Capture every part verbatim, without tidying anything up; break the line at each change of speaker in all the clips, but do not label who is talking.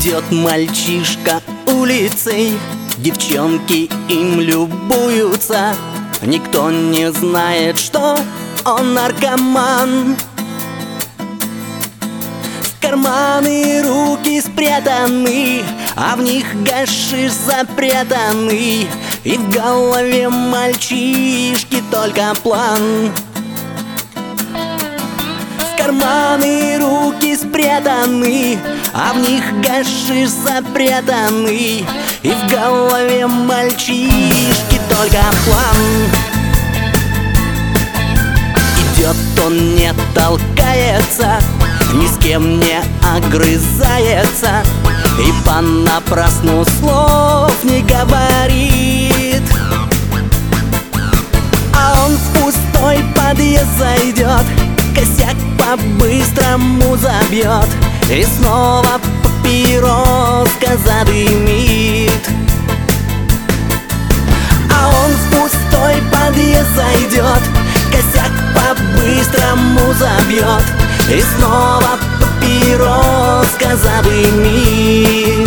Идет мальчишка улицей, девчонки им любуются. Никто не знает, что он наркоман. В карманы руки спрятаны, а в них гашиш запрятанный. И в голове мальчишки только план. В карманы руки спрятаны, а в них гашиш запрятанный. И в голове мальчишки только план. Идет он, не толкается, ни с кем не огрызается, и понапрасну слов не говорит. А он в пустой подъезд зайдет, косяк по-быстрому забьет и снова папироска задымит. А он в пустой подъезд зайдет, косяк по-быстрому забьет и снова папироска задымит.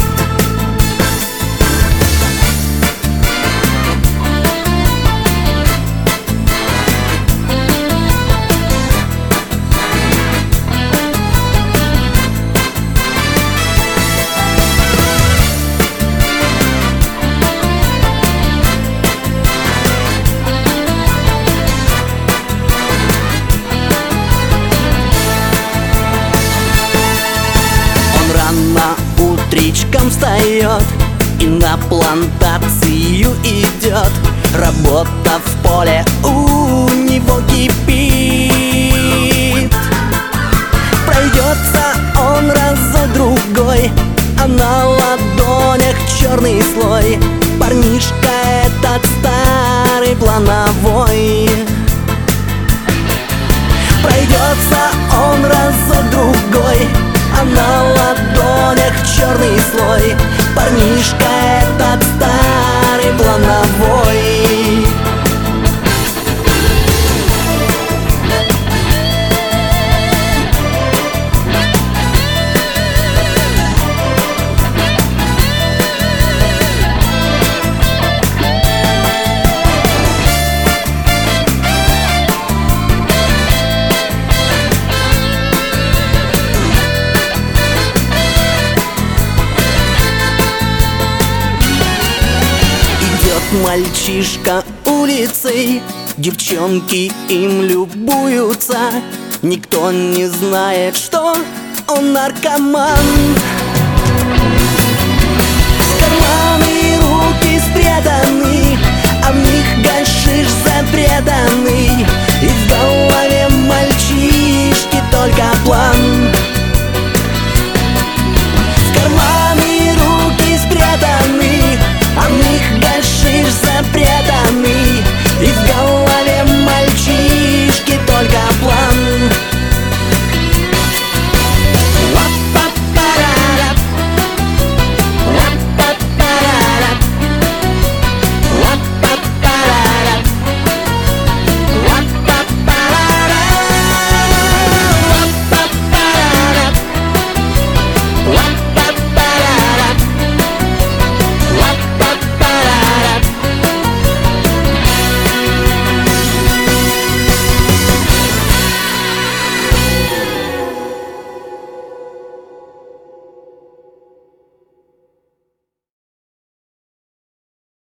Утречком встает и на плантацию идет. Работа в поле у него кипит. Пройдется он разок-другой, а на ладонях черный слой. Парнишка этот старый плановой. Пройдется он разок-другой, а на ладонях черный слой. Парнишка этот старый плановой. Мальчишка улицей, девчонки им любуются. Никто не знает, что он наркоман. В карманы руки спрятаны,